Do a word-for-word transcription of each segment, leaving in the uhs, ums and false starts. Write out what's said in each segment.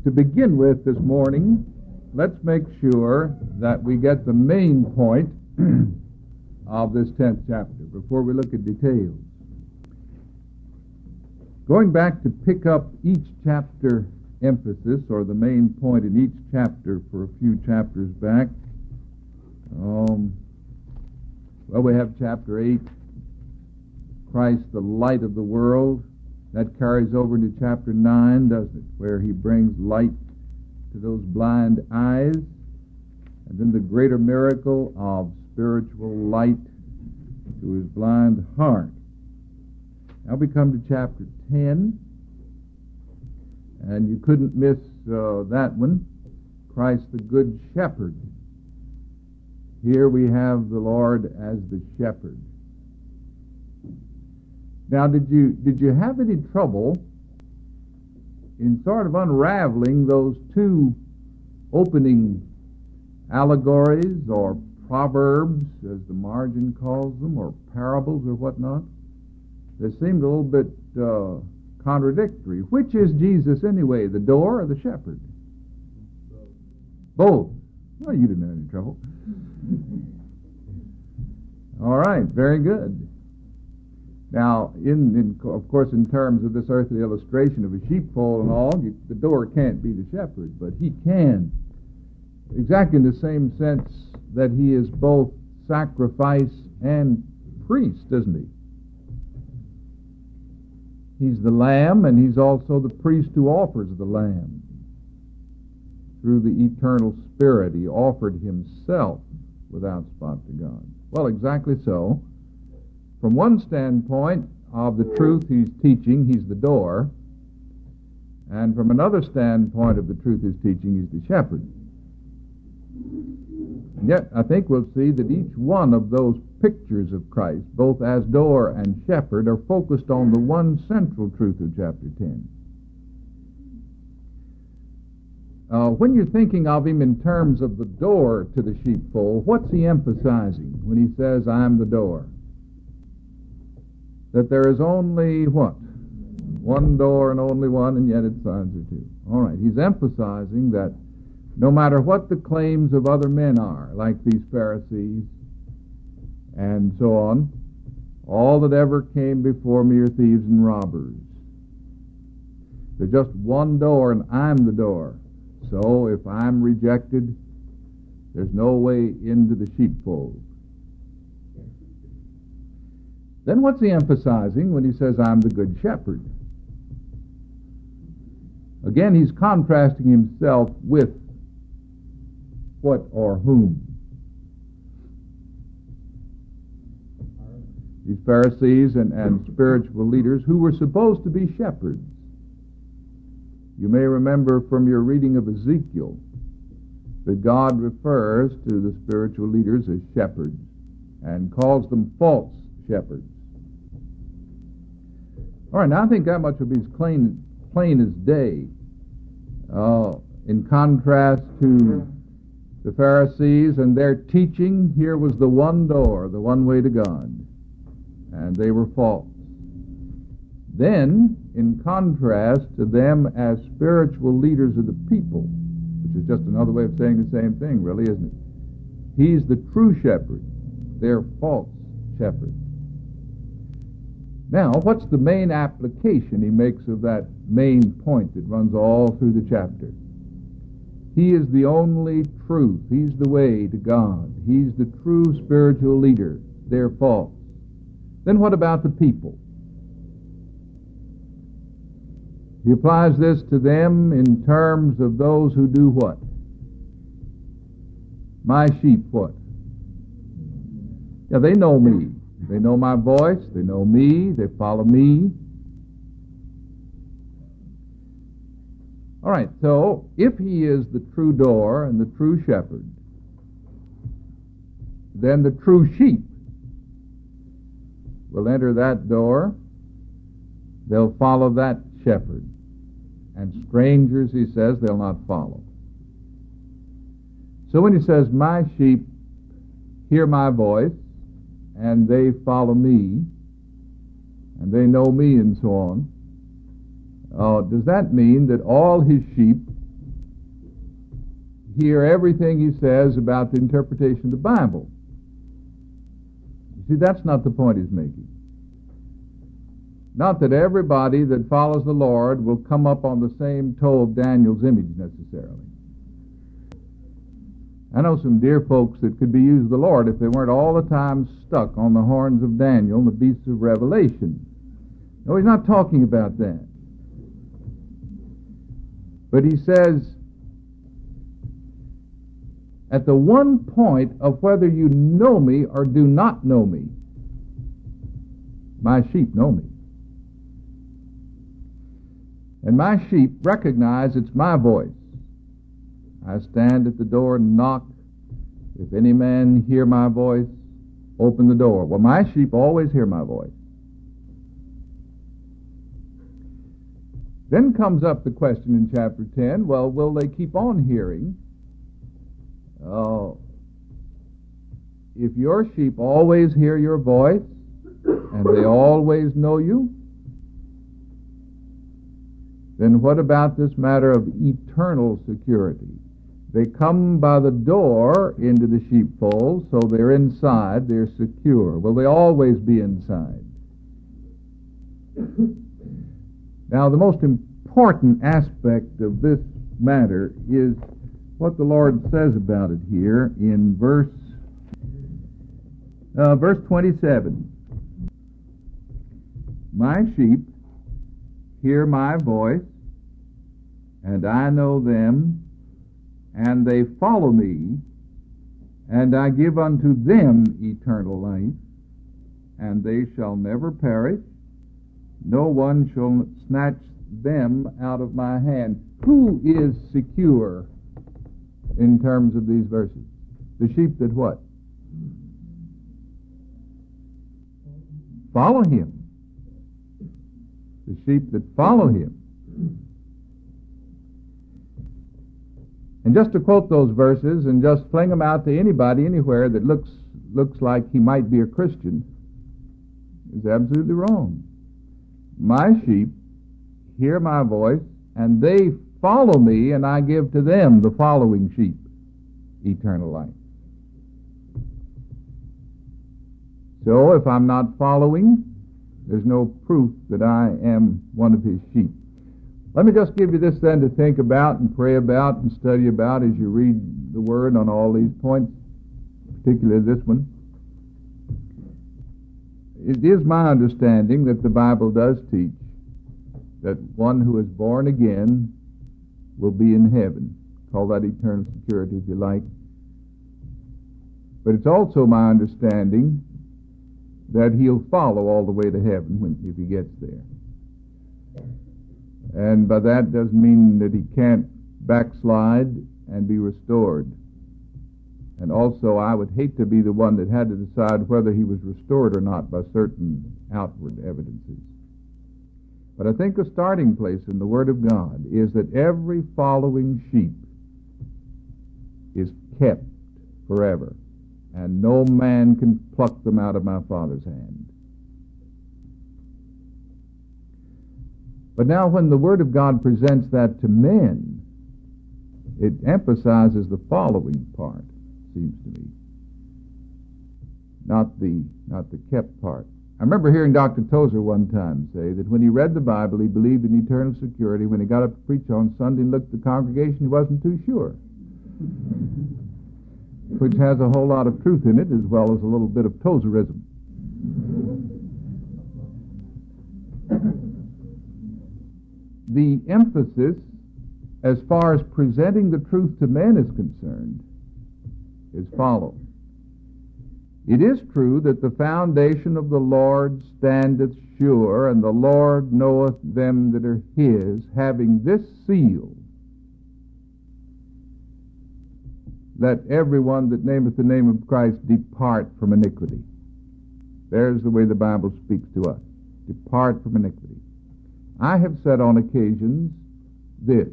To begin with this morning, let's make sure that we get the main point of this tenth chapter before we look at details. Going back to pick up each chapter emphasis, or the main point in each chapter for a few chapters back, um, well, we have chapter eight, Christ the light of the world. That carries over into chapter nine, doesn't it, where he brings light to those blind eyes, and then the greater miracle of spiritual light to his blind heart. Now we come to chapter ten, and you couldn't miss uh, that one, Christ the Good Shepherd. Here we have the Lord as the shepherd. Now, did you did you have any trouble in sort of unraveling those two opening allegories or proverbs, as the margin calls them, or parables or whatnot? They seemed a little bit uh, contradictory. Which is Jesus anyway, the door or the shepherd? Both. Well, you didn't have any trouble. All right, very good. Now, in, in of course, in terms of this earthly illustration of a sheepfold and all, you, the door can't be the shepherd, but he can. Exactly in the same sense that he is both sacrifice and priest, isn't he? He's the lamb, and he's also the priest who offers the lamb. Through the eternal Spirit, he offered himself without spot to God. Well, exactly so. From one standpoint of the truth he's teaching, he's the door. And from another standpoint of the truth he's teaching, he's the shepherd. And yet, I think we'll see that each one of those pictures of Christ, both as door and shepherd, are focused on the one central truth of chapter ten. Uh, when you're thinking of him in terms of the door to the sheepfold, what's he emphasizing when he says, I'm the door? That there is only, what? One door and only one, and yet its sides are two. All right, he's emphasizing that no matter what the claims of other men are, like these Pharisees and so on, all that ever came before me are thieves and robbers. There's just one door, and I'm the door. So if I'm rejected, there's no way into the sheepfold. Then what's he emphasizing when he says, I'm the good shepherd? Again, he's contrasting himself with what or whom? These Pharisees and, and spiritual leaders who were supposed to be shepherds. You may remember from your reading of Ezekiel that God refers to the spiritual leaders as shepherds and calls them false shepherds. All right, now I think that much will be as plain, plain as day. Uh, in contrast to the Pharisees and their teaching, here was the one door, the one way to God, and they were false. Then, in contrast to them as spiritual leaders of the people, which is just another way of saying the same thing, really, isn't it? He's the true shepherd. They're false shepherds. Now, what's the main application he makes of that main point that runs all through the chapter? He is the only truth. He's the way to God. He's the true spiritual leader. They're false. Then what about the people? He applies this to them in terms of those who do what? My sheep what? Yeah, they know me. They know my voice. They know me. They follow me. All right, so if he is the true door and the true shepherd, then the true sheep will enter that door. They'll follow that shepherd. And strangers, he says, they'll not follow. So when he says, my sheep hear my voice, and they follow me, and they know me, and so on, uh, does that mean that all his sheep hear everything he says about the interpretation of the Bible. You see, that's not the point he's making. Not that everybody that follows the Lord will come up on the same toe of Daniel's image necessarily. I know some dear folks that could be used of the Lord if they weren't all the time stuck on the horns of Daniel and the beasts of Revelation. No, he's not talking about that. But he says, at the one point of whether you know me or do not know me, my sheep know me. And my sheep recognize it's my voice. I stand at the door and knock. If any man hear my voice, open the door. Well, my sheep always hear my voice. Then comes up the question in chapter ten, well, will they keep on hearing? Oh, if your sheep always hear your voice, and they always know you, then what about this matter of eternal security? They come by the door into the sheepfold, so they're inside, they're secure. Will they always be inside? Now, the most important aspect of this matter is what the Lord says about it here in verse uh, verse twenty-seven. My sheep hear my voice, and I know them, and they follow me, and I give unto them eternal life, and they shall never perish. No one shall snatch them out of my hand. Who is secure in terms of these verses? The sheep that what? Follow him. The sheep that follow him. And just to quote those verses and just fling them out to anybody anywhere that looks looks like he might be a Christian is absolutely wrong. My sheep hear my voice, and they follow me, and I give to them, the following sheep, eternal life. So if I'm not following, there's no proof that I am one of his sheep. Let me just give you this then to think about and pray about and study about as you read the Word on all these points, particularly this one. It is my understanding that the Bible does teach that one who is born again will be in heaven. Call that eternal security if you like. But it's also my understanding that he'll follow all the way to heaven when, if he gets there. And by that doesn't mean that he can't backslide and be restored. And also, I would hate to be the one that had to decide whether he was restored or not by certain outward evidences. But I think a starting place in the Word of God is that every following sheep is kept forever, and no man can pluck them out of my Father's hand. But now when the Word of God presents that to men, it emphasizes the following part, seems to me, not the not the kept part. I remember hearing Doctor Tozer one time say that when he read the Bible, he believed in eternal security. When he got up to preach on Sunday and looked at the congregation, he wasn't too sure, which has a whole lot of truth in it, as well as a little bit of Tozerism. The emphasis, as far as presenting the truth to men is concerned, is follow. It is true that the foundation of the Lord standeth sure, and the Lord knoweth them that are his, having this seal, let everyone that nameth the name of Christ depart from iniquity. There's the way the Bible speaks to us. Depart from iniquity. I have said on occasions this: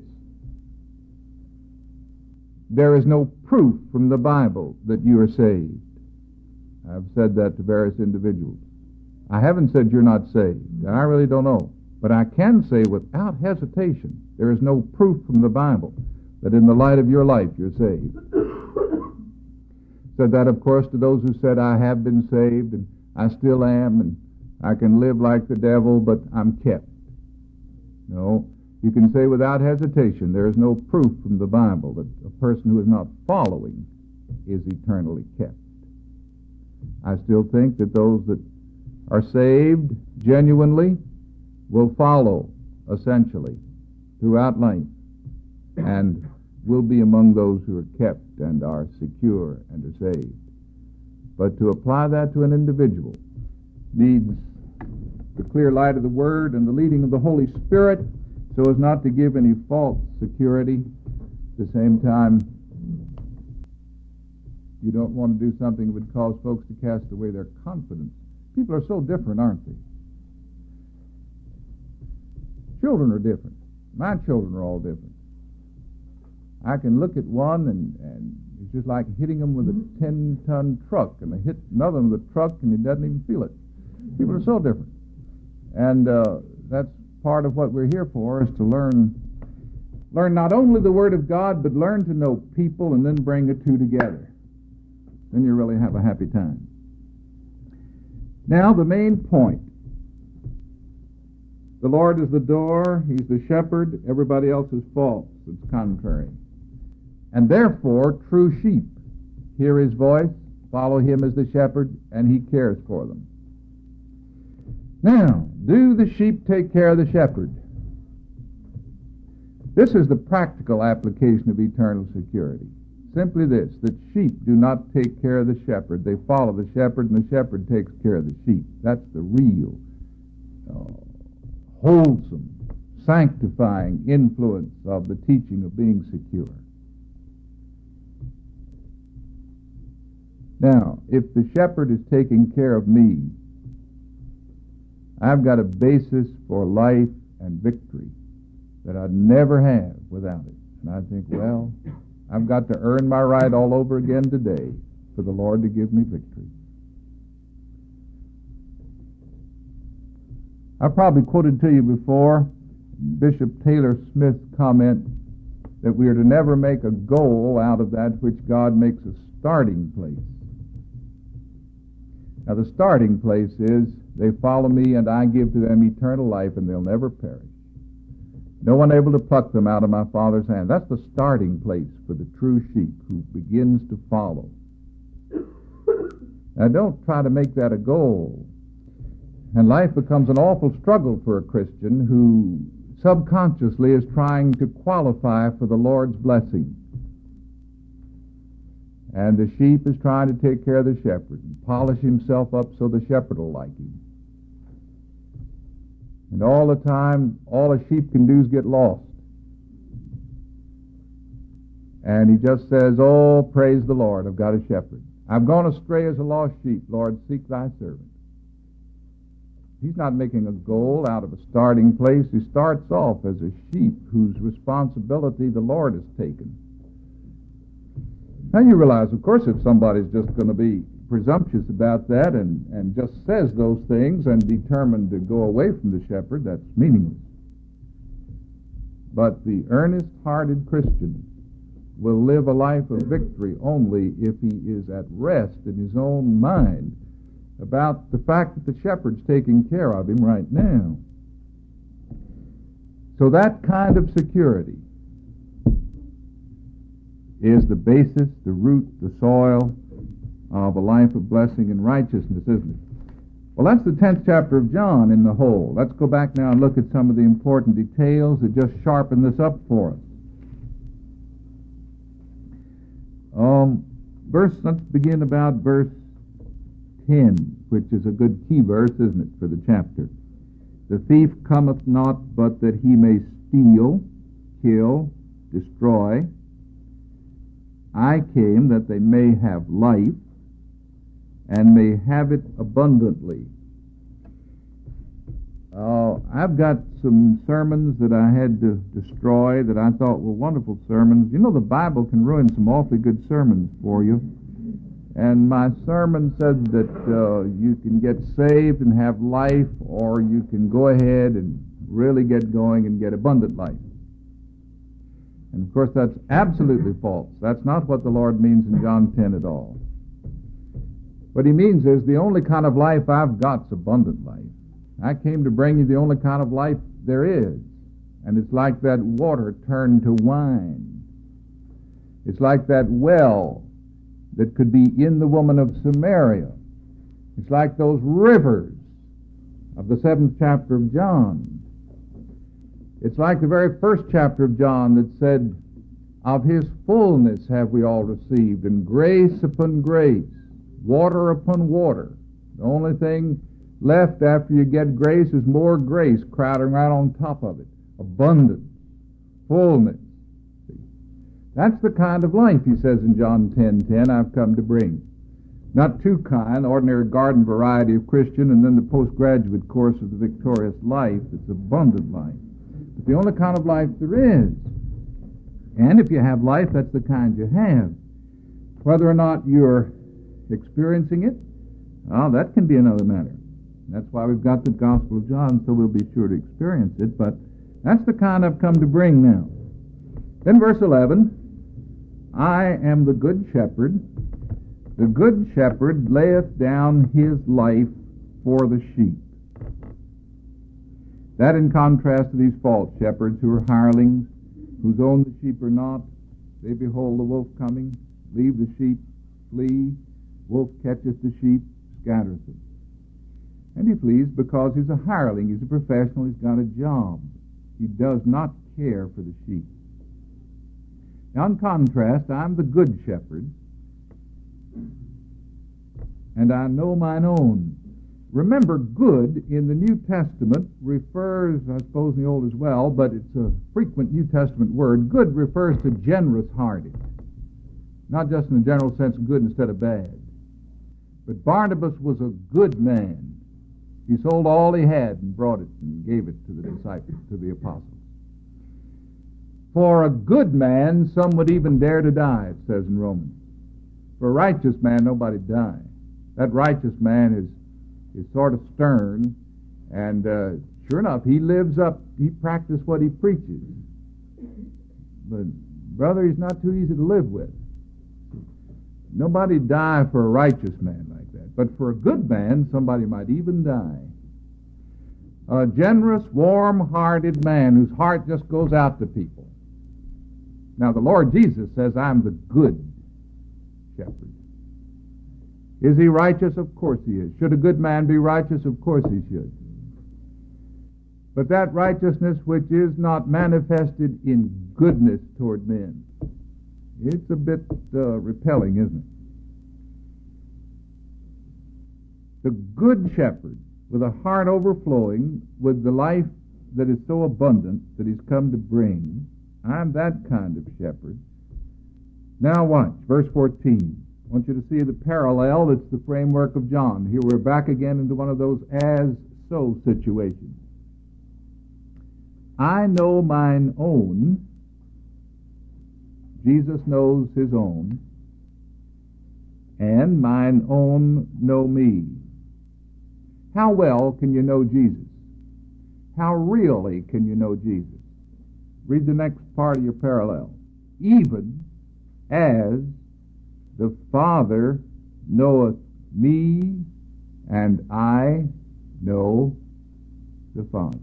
there is no proof from the Bible that you are saved. I've said that to various individuals. I haven't said you're not saved. I really don't know. But I can say without hesitation, there is no proof from the Bible that in the light of your life you're saved. Said that, of course, to those who said, I have been saved, and I still am, and I can live like the devil, but I'm kept. No, you can say without hesitation, there is no proof from the Bible that a person who is not following is eternally kept. I still think that those that are saved genuinely will follow essentially throughout life and will be among those who are kept and are secure and are saved. But to apply that to an individual needs the clear light of the Word and the leading of the Holy Spirit so as not to give any false security. At the same time, you don't want to do something that would cause folks to cast away their confidence. People are so different, aren't they? Children are different. My children are all different. I can look at one and, and it's just like hitting him with a ten-ton truck, and I hit another one with a truck and he doesn't even feel it. People are so different. And uh, that's part of what we're here for, is to learn learn not only the Word of God, but learn to know people and then bring the two together. Then you really have a happy time. Now, the main point. The Lord is the door, He's the shepherd, everybody else is false, it's contrary. And therefore, true sheep hear His voice, follow Him as the shepherd, and He cares for them. Now, do the sheep take care of the shepherd? This is the practical application of eternal security. Simply this, that sheep do not take care of the shepherd. They follow the shepherd, and the shepherd takes care of the sheep. That's the real, uh, wholesome, sanctifying influence of the teaching of being secure. Now, if the shepherd is taking care of me, I've got a basis for life and victory that I'd never have without it. And I think, well, I've got to earn my right all over again today for the Lord to give me victory. I probably quoted to you before Bishop Taylor Smith's comment that we are to never make a goal out of that which God makes a starting place. Now, the starting place is, they follow me and I give to them eternal life and they'll never perish. No one able to pluck them out of my Father's hand. That's the starting place for the true sheep who begins to follow. Now, don't try to make that a goal. And life becomes an awful struggle for a Christian who subconsciously is trying to qualify for the Lord's blessing. And the sheep is trying to take care of the shepherd and polish himself up so the shepherd will like him. And all the time, all a sheep can do is get lost. And he just says, oh, praise the Lord, I've got a shepherd. I've gone astray as a lost sheep. Lord, seek thy servant. He's not making a goal out of a starting place. He starts off as a sheep whose responsibility the Lord has taken. Now you realize, of course, if somebody's just going to be presumptuous about that and, and just says those things and determined to go away from the shepherd, that's meaningless. But the earnest-hearted Christian will live a life of victory only if he is at rest in his own mind about the fact that the shepherd's taking care of him right now. So that kind of security is the basis, the root, the soil of a life of blessing and righteousness, isn't it? Well, that's the tenth chapter of John in the whole. Let's go back now and look at some of the important details that just sharpen this up for us. Um, verse. Let's begin about verse ten, which is a good key verse, isn't it, for the chapter. The thief cometh not but that he may steal, kill, destroy. I came that they may have life and may have it abundantly. Uh, I've got some sermons that I had to destroy that I thought were wonderful sermons. You know, the Bible can ruin some awfully good sermons for you. And my sermon said that uh, you can get saved and have life, or you can go ahead and really get going and get abundant life. And of course that's absolutely false. That's not what the Lord means in John ten at all. What he means is the only kind of life I've got is abundant life. I came to bring you the only kind of life there is. And it's like that water turned to wine. It's like that well that could be in the woman of Samaria. It's like those rivers of the seventh chapter of John. It's like the very first chapter of John that said, of his fullness have we all received, and grace upon grace, water upon water. The only thing left after you get grace is more grace crowding right on top of it. Abundance, fullness. That's the kind of life, he says in John ten ten, I've come to bring. Not two kind, ordinary garden variety of Christian, and then the postgraduate course of the victorious life. It's abundant life. But the only kind of life there is. And if you have life, that's the kind you have. Whether or not you're experiencing it, well, that can be another matter. That's why we've got the Gospel of John, so we'll be sure to experience it. But that's the kind I've come to bring now. Then verse eleven, I am the good shepherd. The good shepherd layeth down his life for the sheep. That in contrast to these false shepherds who are hirelings, whose own the sheep are not. They behold the wolf coming, leave the sheep, flee. Wolf catcheth the sheep, scattereth them. And he flees because he's a hireling, he's a professional, he's got a job. He does not care for the sheep. Now, in contrast, I'm the good shepherd, and I know mine own. Remember, good in the New Testament refers, I suppose in the Old as well, but it's a frequent New Testament word. Good refers to generous-hearted. Not just in the general sense of good instead of bad. But Barnabas was a good man. He sold all he had and brought it and gave it to the disciples, to the apostles. For a good man, some would even dare to die, it says in Romans. For a righteous man, nobody dies. That righteous man is, is sort of stern, and uh, sure enough, he lives up, he practices what he preaches. But, brother, he's not too easy to live with. Nobody die for a righteous man like that. But for a good man, somebody might even die. A generous, warm-hearted man whose heart just goes out to people. Now, the Lord Jesus says, I'm the good shepherd. Is he righteous? Of course he is. Should a good man be righteous? Of course he should. But that righteousness which is not manifested in goodness toward men, it's a bit uh, repelling, isn't it? The good shepherd, with a heart overflowing with the life that is so abundant that he's come to bring, I'm that kind of shepherd. Now watch, verse fourteen. I want you to see the parallel that's the framework of John. Here we're back again into one of those as-so situations. I know mine own. Jesus knows his own. And mine own know me. How well can you know Jesus? How really can you know Jesus? Read the next part of your parallel. Even as the Father knoweth me, and I know the Father.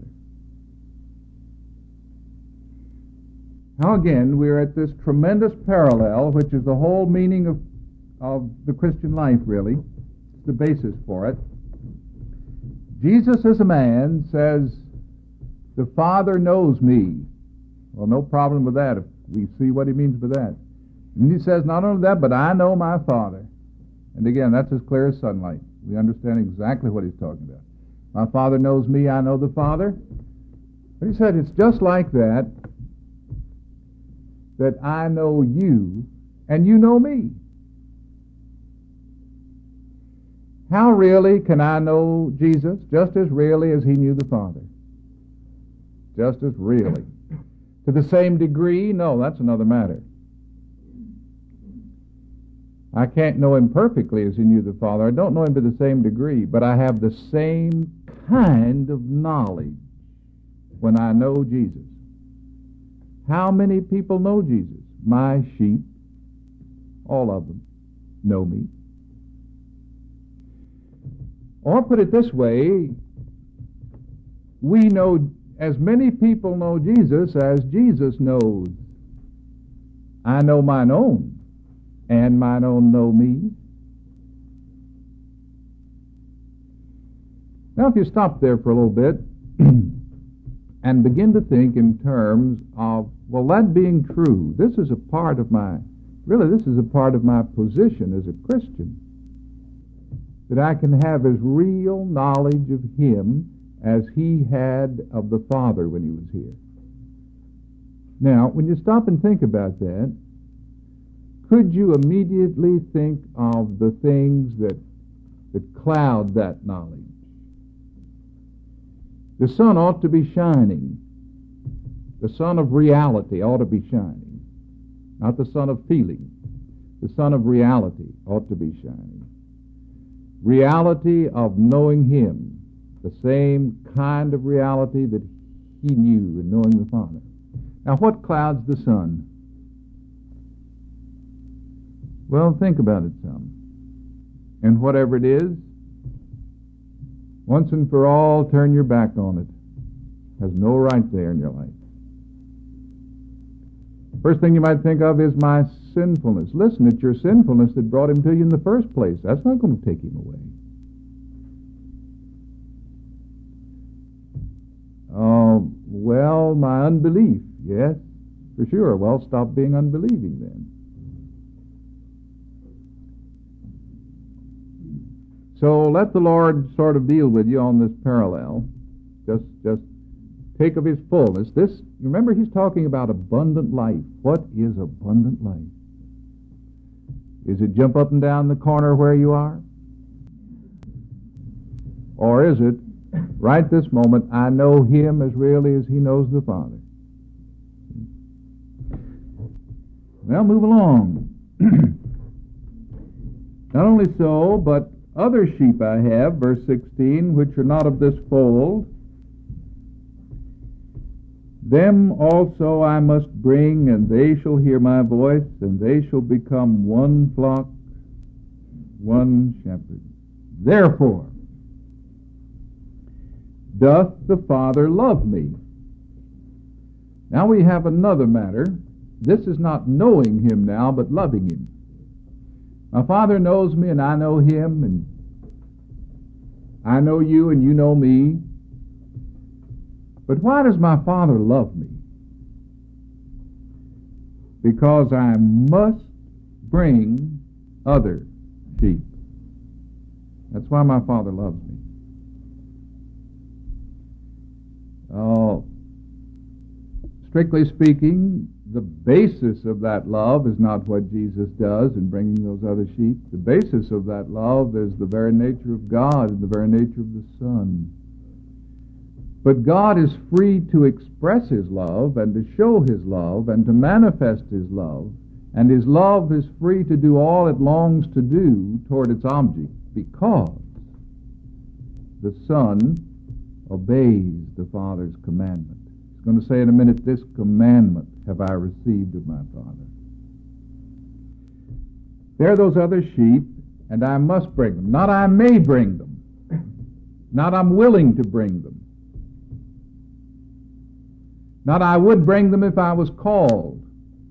Now again, we're at this tremendous parallel, which is the whole meaning of, of the Christian life, really. It's the basis for it. Jesus as a man says, the Father knows me. Well, no problem with that if we see what he means by that. And he says, not only that, but I know my Father. And again, that's as clear as sunlight. We understand exactly what he's talking about. My Father knows me, I know the Father. But he said, it's just like that, that I know you, and you know me. How really can I know Jesus? Just as really as he knew the Father. Just as really. To the same degree? No, that's another matter. I can't know him perfectly as he knew the Father. I don't know him to the same degree, but I have the same kind of knowledge when I know Jesus. How many people know Jesus? My sheep, all of them, know me. Or put it this way, we know as many people know Jesus as Jesus knows. I know mine own, and mine own know me. Now, if you stop there for a little bit and begin to think in terms of, well, that being true, this is a part of my, really, this is a part of my position as a Christian, that I can have as real knowledge of Him as He had of the Father when He was here. Now, when you stop and think about that, could you immediately think of the things that, that cloud that knowledge? The sun ought to be shining. The sun of reality ought to be shining. Not the sun of feeling. The sun of reality ought to be shining. Reality of knowing Him. The same kind of reality that He knew in knowing the Father. Now, what clouds the sun? Well, think about it some. And whatever it is, once and for all, turn your back on it. Has no right there in your life. First thing you might think of is my sinfulness. Listen, it's your sinfulness that brought Him to you in the first place. That's not going to take Him away. Oh, well, my unbelief. Yes, for sure. Well, stop being unbelieving then. So let the Lord sort of deal with you on this parallel. Just, just take of His fullness. This, remember, He's talking about abundant life. What is abundant life? Is it jump up and down the corner where you are? Or is it, right this moment, I know Him as really as He knows the Father? Well, move along. Not only so, but other sheep I have, verse sixteen, which are not of this fold, them also I must bring, and they shall hear my voice, and they shall become one flock, one shepherd. Therefore doth the Father love me. Now we have another matter. This is not knowing Him now, but loving Him. My Father knows me, and I know Him, and I know you, and you know me. But why does my Father love me? Because I must bring other sheep. That's why my Father loves me. Oh, strictly speaking, the basis of that love is not what Jesus does in bringing those other sheep. The basis of that love is the very nature of God and the very nature of the Son. But God is free to express His love and to show His love and to manifest His love, and His love is free to do all it longs to do toward its object, because the Son obeys the Father's commandment. He's going to say in a minute, this commandment have I received of my Father. There are those other sheep, and I must bring them. Not I may bring them. Not I'm willing to bring them. Not I would bring them if I was called.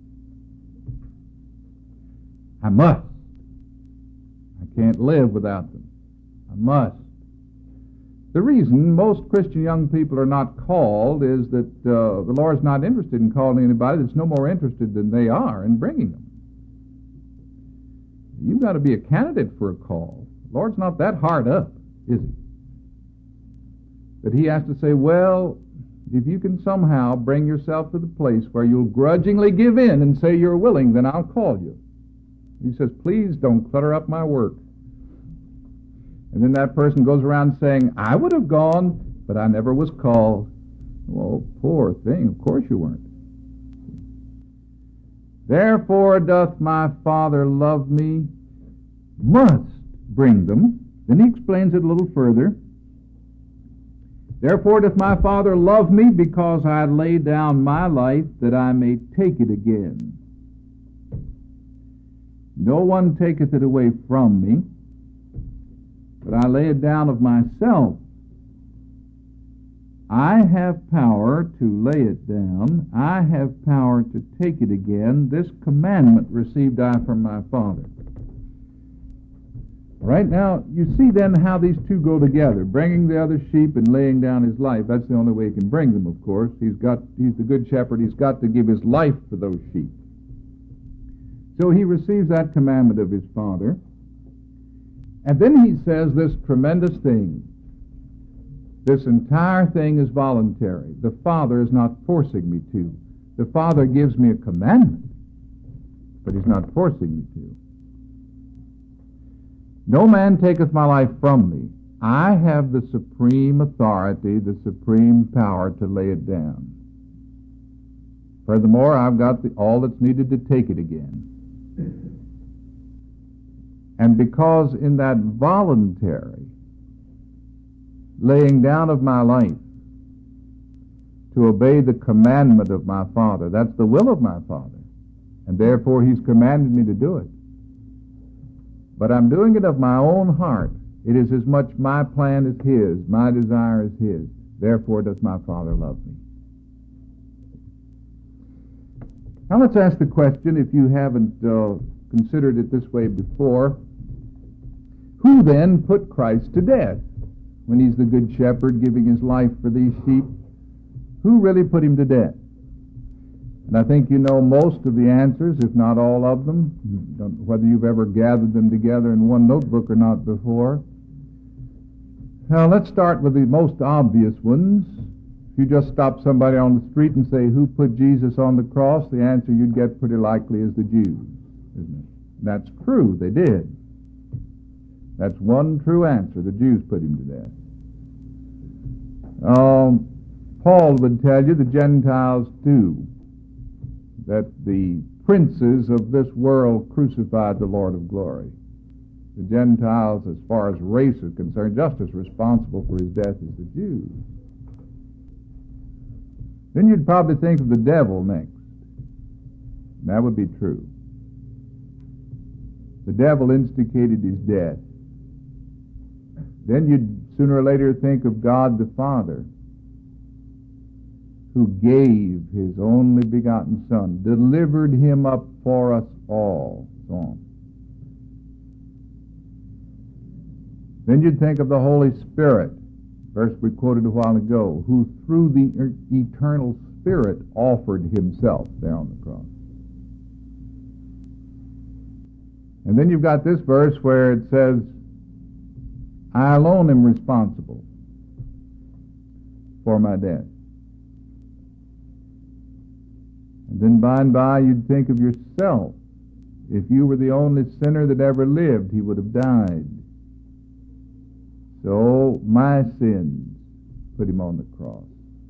I must. I can't live without them. I must. The reason most Christian young people are not called is that uh, the Lord's not interested in calling anybody that's no more interested than they are in bringing them. You've got to be a candidate for a call. The Lord's not that hard up, is He? That He has to say, well, if you can somehow bring yourself to the place where you'll grudgingly give in and say you're willing, then I'll call you. He says, please don't clutter up my work. And then that person goes around saying, I would have gone, but I never was called. Well, poor thing, of course you weren't. Therefore doth my Father love me, must bring them. Then he explains it a little further. Therefore doth my Father love me, because I lay down my life, that I may take it again. No one taketh it away from me, but I lay it down of myself. I have power to lay it down. I have power to take it again. This commandment received I from my Father. Right now, you see then how these two go together, bringing the other sheep and laying down his life. That's the only way he can bring them, of course. He's got, he's the good shepherd. He's got to give his life for those sheep. So he receives that commandment of his Father. And then he says this tremendous thing. This entire thing is voluntary. The Father is not forcing me to. The Father gives me a commandment, but he's not forcing me to. No man taketh my life from me. I have the supreme authority, the supreme power to lay it down. Furthermore, I've got the, all that's needed to take it again. And because in that voluntary laying down of my life to obey the commandment of my Father, that's the will of my Father, and therefore he's commanded me to do it. But I'm doing it of my own heart. It is as much my plan as his, my desire as his. Therefore does my Father love me. Now let's ask the question, if you haven't uh, considered it this way before, who then put Christ to death? When he's the good shepherd giving his life for these sheep, who really put him to death? And I think you know most of the answers, if not all of them, whether you've ever gathered them together in one notebook or not before. Now, let's start with the most obvious ones. If you just stop somebody on the street and say, who put Jesus on the cross, the answer you'd get pretty likely is the Jews, isn't it? And that's true, they did. That's one true answer, the Jews put him to death. Um, Paul would tell you the Gentiles too, that the princes of this world crucified the Lord of glory. The Gentiles, as far as race is concerned, just as responsible for his death as the Jews. Then you'd probably think of the devil next. And that would be true. The devil instigated his death. Then you'd sooner or later think of God the Father, who gave his only begotten Son, delivered him up for us all. So on. Then you'd think of the Holy Spirit, verse we quoted a while ago, who through the eternal Spirit offered himself there on the cross. And then you've got this verse where it says, I alone am responsible for my death. And then by and by you'd think of yourself. If you were the only sinner that ever lived, he would have died. So my sins put him on the cross.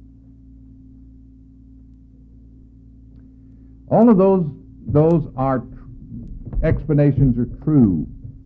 All of those, those are tr- explanations are true.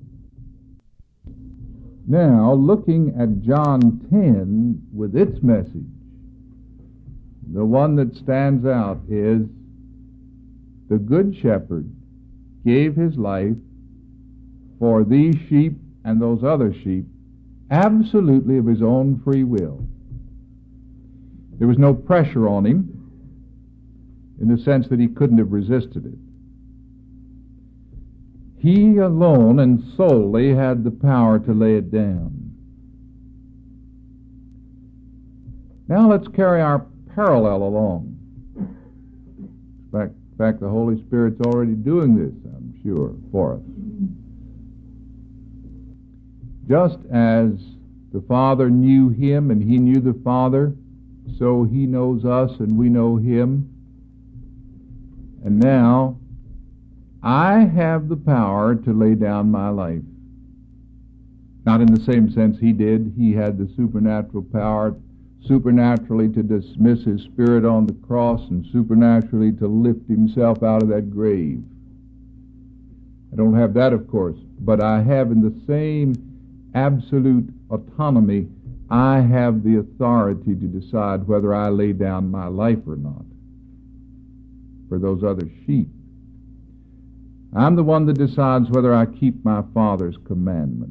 Now, looking at John ten with its message, the one that stands out is the Good Shepherd gave his life for these sheep and those other sheep absolutely of his own free will. There was no pressure on him in the sense that he couldn't have resisted it. He alone and solely had the power to lay it down. Now let's carry our parallel along. In fact, in fact, the Holy Spirit's already doing this, I'm sure, for us. Just as the Father knew him and he knew the Father, so he knows us and we know him. And now, I have the power to lay down my life. Not in the same sense he did. He had the supernatural power supernaturally to dismiss his spirit on the cross and supernaturally to lift himself out of that grave. I don't have that, of course, but I have in the same absolute autonomy I have the authority to decide whether I lay down my life or not for those other sheep. I'm the one that decides whether I keep my Father's commandment.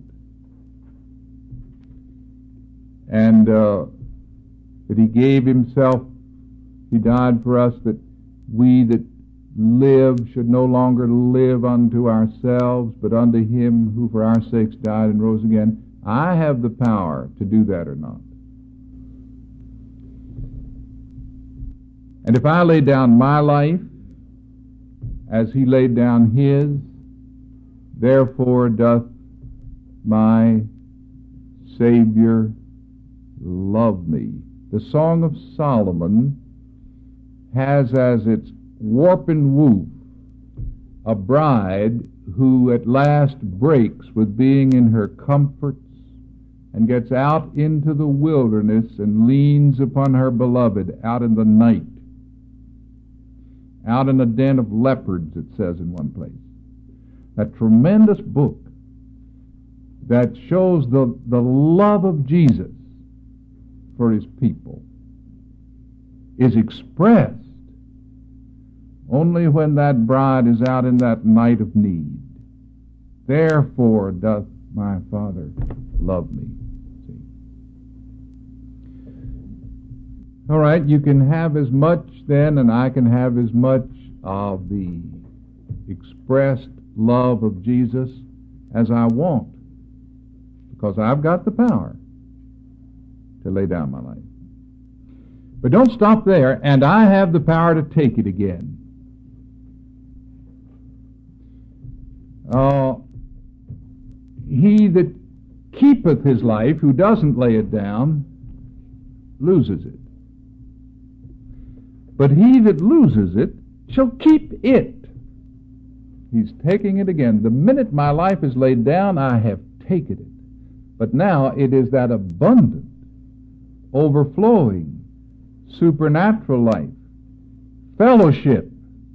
And uh, that He gave Himself, He died for us, that we that live should no longer live unto ourselves, but unto Him who for our sakes died and rose again. I have the power to do that or not. And if I lay down my life as He laid down His, therefore doth my Savior love me. The Song of Solomon has as its warp and woof a bride who at last breaks with being in her comforts and gets out into the wilderness and leans upon her beloved out in the night, out in a den of leopards, it says in one place. That tremendous book that shows the, the love of Jesus for His people is expressed only when that bride is out in that night of need. Therefore doth my Father love me. See? All right, you can have as much then, and I can have as much of the expressed love of Jesus as I want, because I've got the power to lay down my life. But don't stop there, and I have the power to take it again. Uh, he that keepeth his life, who doesn't lay it down, loses it. But he that loses it shall keep it. He's taking it again. The minute my life is laid down, I have taken it. But now it is that abundant, overflowing, supernatural life, fellowship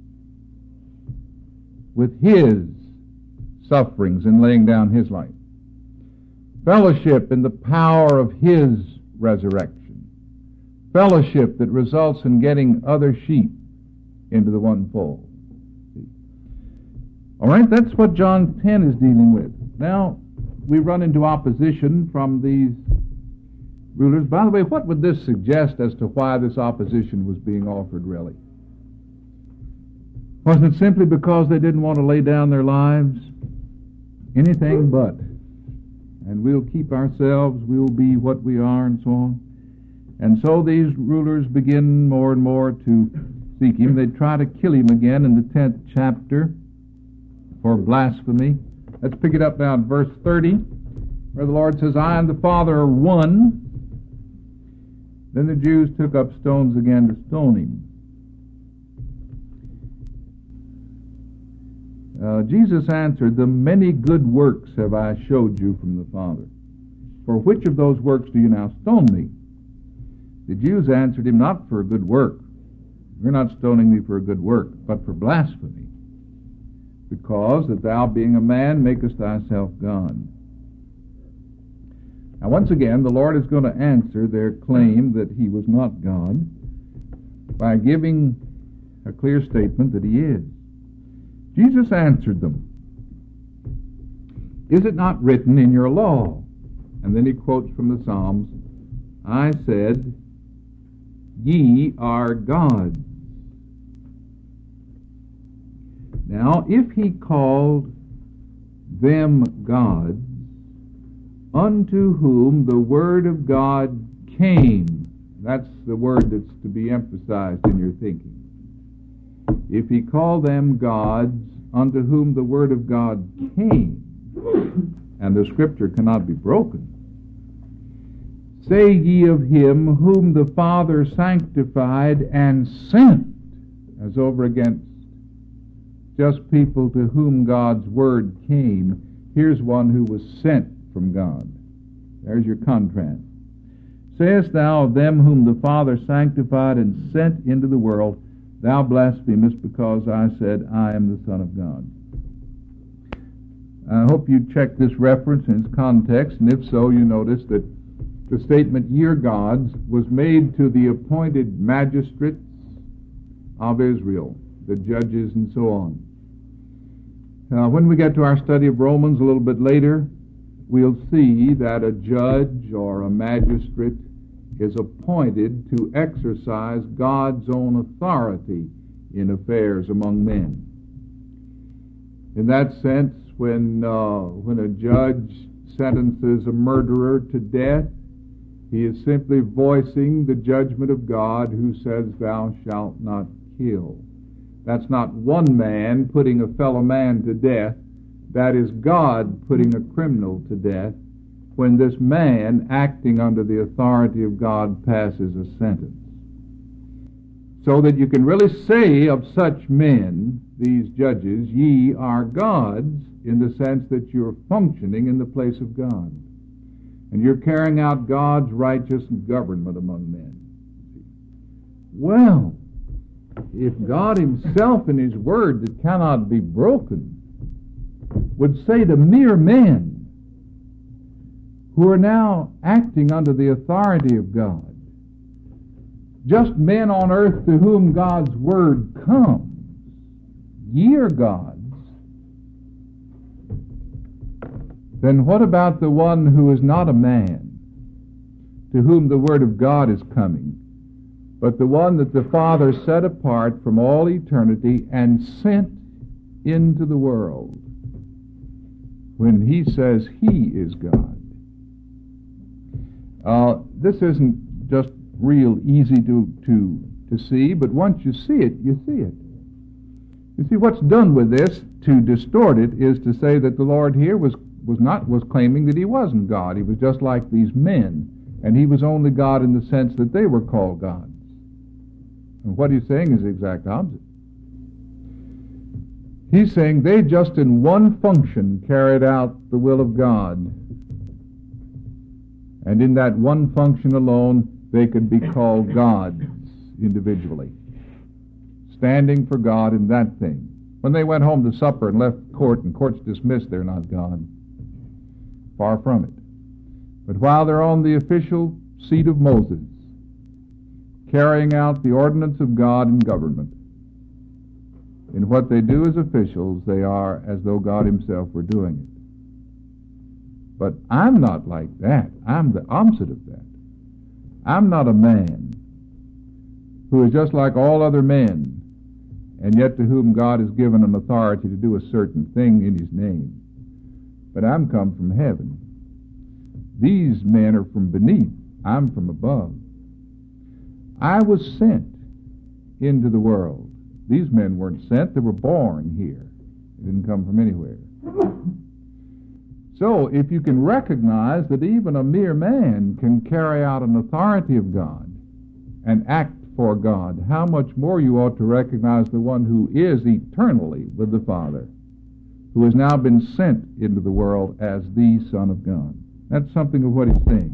with His sufferings in laying down His life, fellowship in the power of His resurrection, fellowship that results in getting other sheep into the one fold. All right, that's what John ten is dealing with. Now, we run into opposition from these rulers. By the way, what would this suggest as to why this opposition was being offered, really? Wasn't it simply because they didn't want to lay down their lives? Anything but. And we'll keep ourselves, we'll be what we are, and so on. And so these rulers begin more and more to seek Him. They try to kill Him again in the tenth chapter for blasphemy. Let's pick it up now in verse thirty, where the Lord says, I and the Father are one. Then the Jews took up stones again to stone Him. Uh, Jesus answered, the many good works have I showed you from the Father. For which of those works do you now stone me? The Jews answered Him, not for a good work. You're not stoning me for a good work, but for blasphemy. Because that thou, being a man, makest thyself God. Now, once again, the Lord is going to answer their claim that He was not God by giving a clear statement that He is. Jesus answered them, is it not written in your law? And then He quotes from the Psalms, I said, ye are gods. Now, if He called them gods, unto whom the word of God came, that's the word that's to be emphasized in your thinking. If He called them gods, unto whom the word of God came, and the Scripture cannot be broken, say ye of Him whom the Father sanctified and sent, as over against just people to whom God's word came. Here's one who was sent from God. There's your contrast. Sayest thou of them whom the Father sanctified and sent into the world, thou blasphemest, because I said, I am the Son of God. I hope you check this reference in its context, and if so, you notice that the statement, "Ye are gods," was made to the appointed magistrates of Israel, the judges and so on. Uh, when we get to our study of Romans a little bit later, we'll see that a judge or a magistrate is appointed to exercise God's own authority in affairs among men. In that sense, when uh, when a judge sentences a murderer to death, he is simply voicing the judgment of God, who says, "Thou shalt not kill." That's not one man putting a fellow man to death. That is God putting a criminal to death when this man, acting under the authority of God, passes a sentence. So that you can really say of such men, these judges, "Ye are gods," in the sense that you're functioning in the place of God. And you're carrying out God's righteous government among men. Well, if God himself in his word that cannot be broken would say to mere men who are now acting under the authority of God, just men on earth to whom God's word comes, "Ye are gods," then what about the one who is not a man, to whom the word of God is coming, but the one that the Father set apart from all eternity and sent into the world, when he says he is God? Uh, this isn't just real easy to, to, to see, but once you see it, you see it. You see, what's done with this to distort it is to say that the Lord here was, was not was claiming that he wasn't God. He was just like these men, and he was only God in the sense that they were called gods. And what he's saying is the exact opposite. He's saying they just in one function carried out the will of God, and in that one function alone they could be called gods individually, standing for God in that thing. When they went home to supper and left court and court's dismissed, they're not God. Far from it. But while they're on the official seat of Moses, carrying out the ordinance of God in government, in what they do as officials, they are as though God himself were doing it. But I'm not like that. I'm the opposite of that. I'm not a man who is just like all other men, and yet to whom God has given an authority to do a certain thing in his name. But I'm come from heaven. These men are from beneath. I'm from above. I was sent into the world. These men weren't sent. They were born here. They didn't come from anywhere. So if you can recognize that even a mere man can carry out an authority of God and act for God, how much more you ought to recognize the one who is eternally with the Father, who has now been sent into the world as the Son of God. That's something of what he's saying.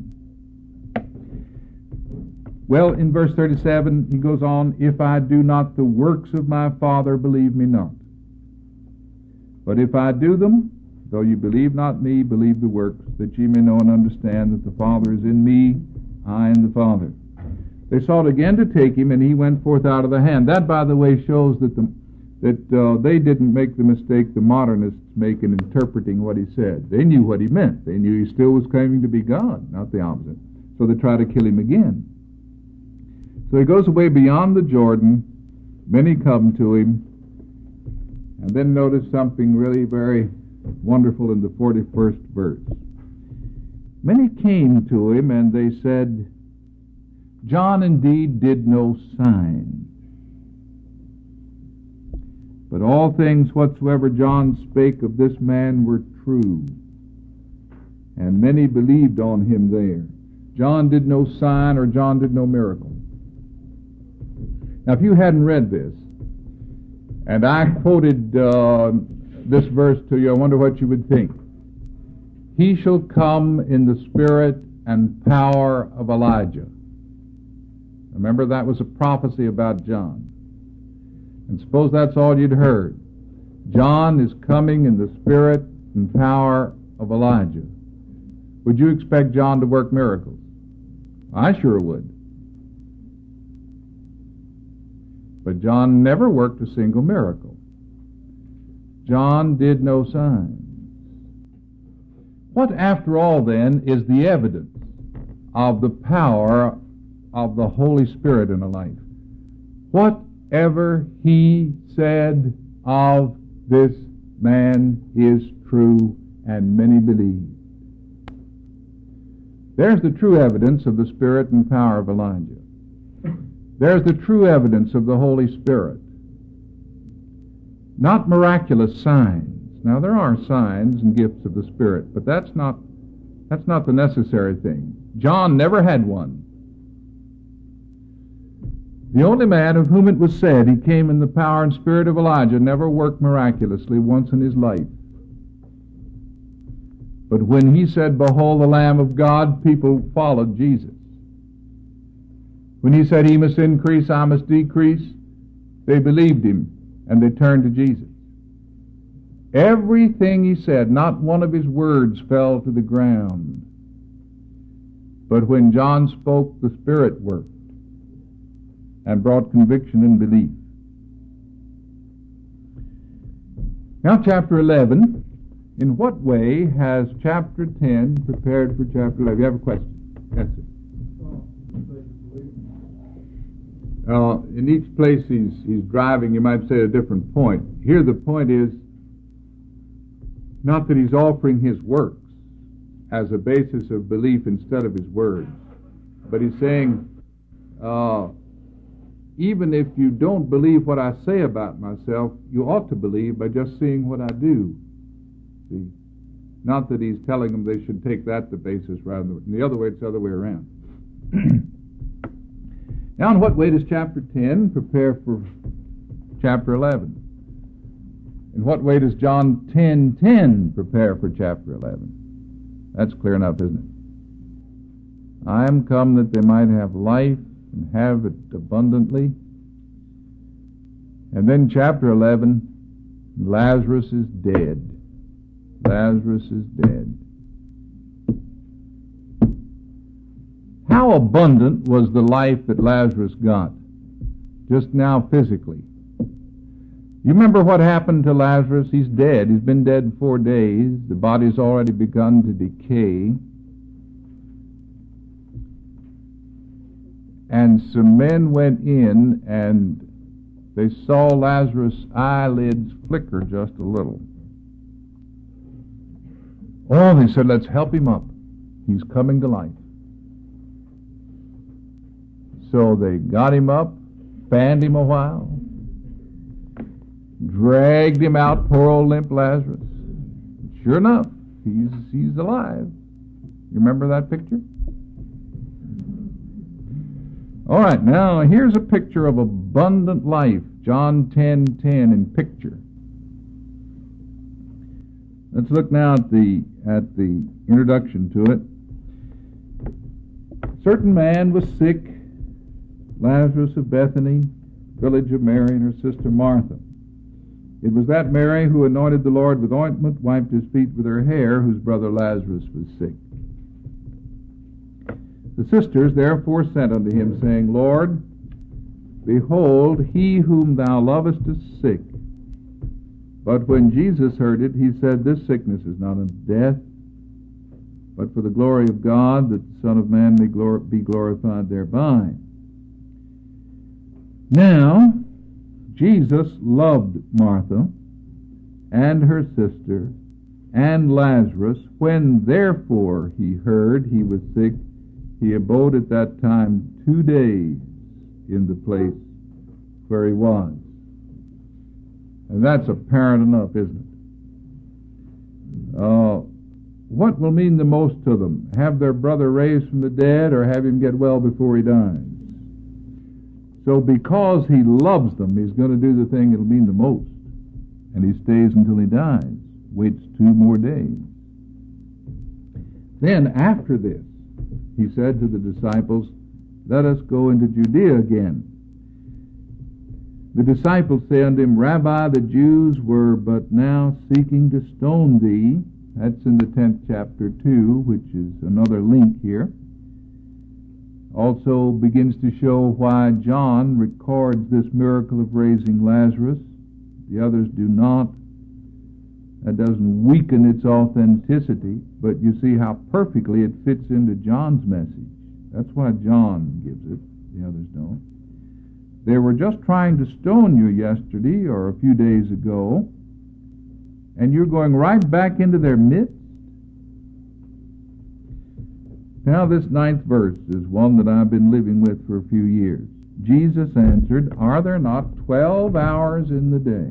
Well, in verse thirty-seven, he goes on, "If I do not the works of my Father, believe me not. But if I do them, though you believe not me, believe the works, that ye may know and understand that the Father is in me, I in the Father." They sought again to take him, and he went forth out of the hand. That, by the way, shows that the, that uh, they didn't make the mistake the modernists make in interpreting what he said. They knew what he meant. They knew he still was claiming to be God, not the opposite. So they tried to kill him again. So he goes away beyond the Jordan. Many come to him. And then notice something really very wonderful in the forty-first verse. Many came to him, and they said, "John indeed did no sign, but all things whatsoever John spake of this man were true. And many believed on him there." John did no sign, or John did no miracle. Now, if you hadn't read this, and I quoted uh, this verse to you, I wonder what you would think. "He shall come in the spirit and power of Elijah." Remember, that was a prophecy about John. And suppose that's all you'd heard. John is coming in the spirit and power of Elijah. Would you expect John to work miracles? I sure would. But John never worked a single miracle. John did no signs. What, after all, then, is the evidence of the power of the Holy Spirit in a life? Whatever he said of this man is true, and many believe. There's the true evidence of the Spirit and power of Elijah. There's the true evidence of the Holy Spirit. Not miraculous signs. Now, there are signs and gifts of the Spirit, but that's not, that's not the necessary thing. John never had one. The only man of whom it was said he came in the power and spirit of Elijah never worked miraculously once in his life. But when he said, "Behold the Lamb of God," people followed Jesus. When he said, "He must increase, I must decrease," they believed him and they turned to Jesus. Everything he said, not one of his words fell to the ground. But when John spoke, the Spirit worked and brought conviction and belief. Now, chapter eleven. In what way has chapter ten prepared for chapter eleven? You have a question? Yes, sir. Uh, in each place he's, he's driving, you might say a different point. Here the point is not that he's offering his works as a basis of belief instead of his words, but he's saying, uh, even if you don't believe what I say about myself, you ought to believe by just seeing what I do. See? Not that he's telling them they should take that the basis rather than the other way, it's the other way around. Now, in what way does chapter ten prepare for chapter eleven? In what way does John ten ten prepare for chapter eleven? That's clear enough, isn't it? I am come that they might have life and have it abundantly. And then chapter eleven, Lazarus is dead. Lazarus is dead. How abundant was the life that Lazarus got just now physically? You remember what happened to Lazarus? He's dead. He's been dead four days. The body's already begun to decay. And some men went in and they saw Lazarus' eyelids flicker just a little. Oh, they said, let's help him up. He's coming to life. So they got him up, fanned him a while, dragged him out, poor old limp Lazarus. Sure enough, he's he's alive. You remember that picture? All right, now here's a picture of abundant life. John ten ten in picture. Let's look now at the at the introduction to it. A certain man was sick, Lazarus of Bethany, village of Mary and her sister Martha. It was that Mary who anointed the Lord with ointment, wiped his feet with her hair, whose brother Lazarus was sick. The sisters therefore sent unto him, saying, Lord, behold, he whom thou lovest is sick. But when Jesus heard it, he said, This sickness is not unto death, but for the glory of God, that the Son of Man may glor- be glorified thereby. Now, Jesus loved Martha and her sister and Lazarus. When therefore he heard he was sick, he abode at that time two days in the place where he was. And that's apparent enough, isn't it? Uh, what will mean the most to them? Have their brother raised from the dead or have him get well before he dies? So because he loves them, he's going to do the thing that'll mean the most. And he stays until he dies, waits two more days. Then after this, he said to the disciples, Let us go into Judea again. The disciples say unto him, Rabbi, the Jews were but now seeking to stone thee. That's in the tenth chapter too, which is another link here. Also begins to show why John records this miracle of raising Lazarus. The others do not. That doesn't weaken its authenticity, but you see how perfectly it fits into John's message. That's why John gives it. The others don't. They were just trying to stone you yesterday or a few days ago, and you're going right back into their midst. Now this ninth verse is one that I've been living with for a few years. Jesus answered, "Are there not twelve hours in the day?"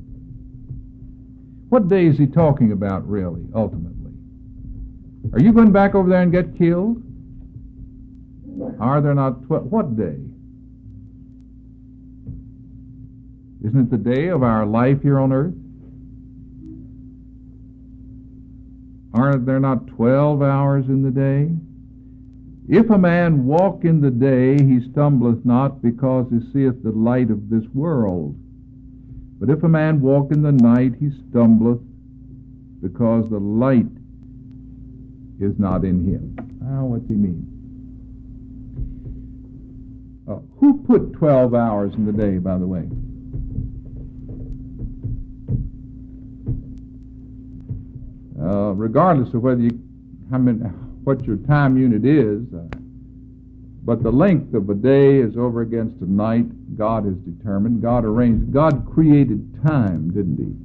What day is he talking about, really, ultimately? Are you going back over there and get killed? Are there not twelve? What day? Isn't it the day of our life here on earth? Are there not twelve hours in the day? If a man walk in the day, he stumbleth not, because he seeth the light of this world. But if a man walk in the night, he stumbleth, because the light is not in him. Now, what's he mean? Uh, who put twelve hours in the day, by the way? Uh, regardless of whether you, how many, what your time unit is, uh, but the length of a day is over against a night. God has determined. God arranged. God created time, didn't he?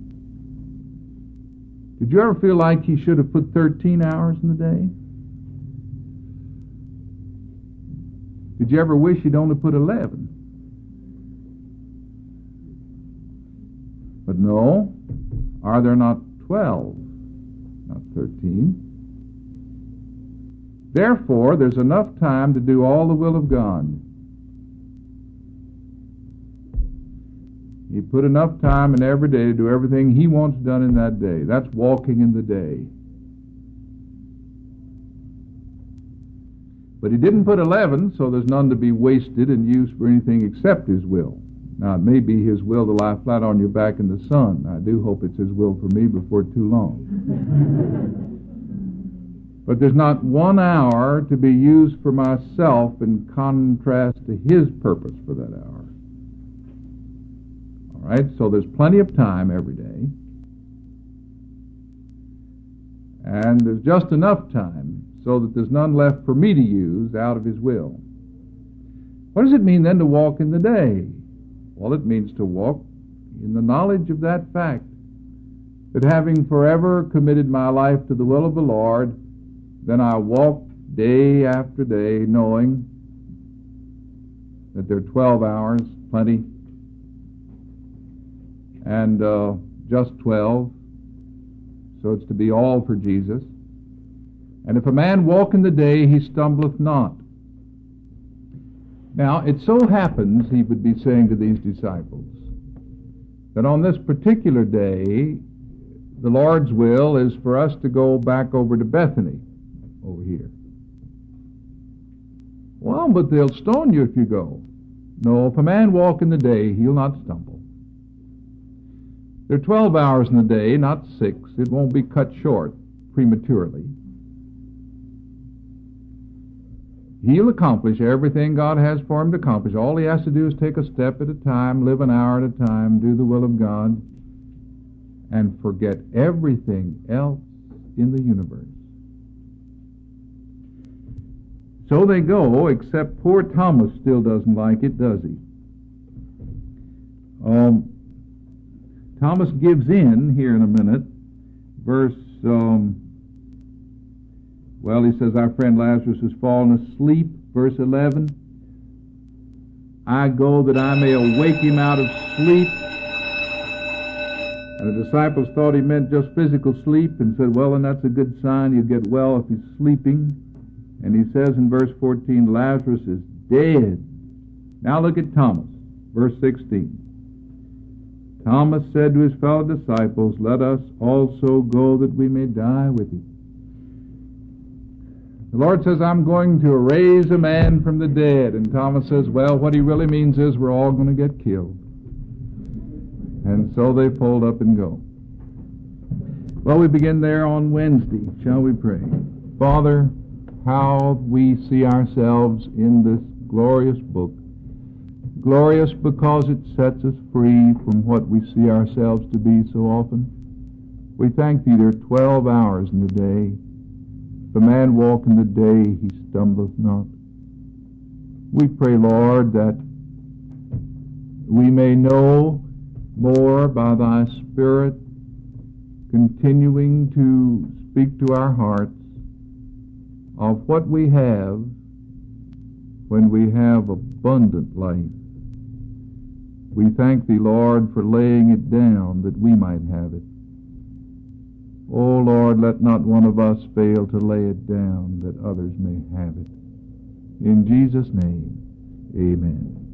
Did you ever feel like he should have put thirteen hours in the day? Did you ever wish he'd only put eleven? But no. Are there not twelve? Not thirteen. Therefore, there's enough time to do all the will of God. He put enough time in every day to do everything he wants done in that day. That's walking in the day. But he didn't put eleven, so there's none to be wasted and used for anything except his will. Now, it may be his will to lie flat on your back in the sun. I do hope it's his will for me before too long. But there's not one hour to be used for myself in contrast to his purpose for that hour. All right, so there's plenty of time every day. And there's just enough time so that there's none left for me to use out of his will. What does it mean then to walk in the day? Well, it means to walk in the knowledge of that fact, that having forever committed my life to the will of the Lord, then I walk day after day knowing that there are twelve hours, plenty, and uh, just twelve, so it's to be all for Jesus. And if a man walk in the day, he stumbleth not. Now, it so happens, he would be saying to these disciples, that on this particular day, the Lord's will is for us to go back over to Bethany, over here. Well, but they'll stone you if you go. No, if a man walk in the day, he'll not stumble. There are twelve hours in the day, not six. It won't be cut short prematurely. He'll accomplish everything God has for him to accomplish. All he has to do is take a step at a time, live an hour at a time, do the will of God, and forget everything else in the universe. So they go, except poor Thomas still doesn't like it, does he? Um, Thomas gives in here in a minute. Verse, um, well, he says, our friend Lazarus has fallen asleep. Verse eleven, I go that I may awake him out of sleep. And the disciples thought he meant just physical sleep and said, well, then that's a good sign. He'll get well if he's sleeping. And he says in verse fourteen, Lazarus is dead. Now look at Thomas, verse sixteen. Thomas said to his fellow disciples, let us also go that we may die with him. The Lord says, I'm going to raise a man from the dead. And Thomas says, well, what he really means is we're all going to get killed. And so they fold up and go. Well, we begin there on Wednesday. Shall we pray? Father, how we see ourselves in this glorious book. Glorious because it sets us free from what we see ourselves to be so often. We thank Thee there are twelve hours in the day. If a man walk in the day, he stumbleth not. We pray, Lord, that we may know more by Thy Spirit, continuing to speak to our hearts of what we have when we have abundant life. We thank Thee, Lord, for laying it down that we might have it. O Lord, let not one of us fail to lay it down that others may have it. In Jesus' name, amen.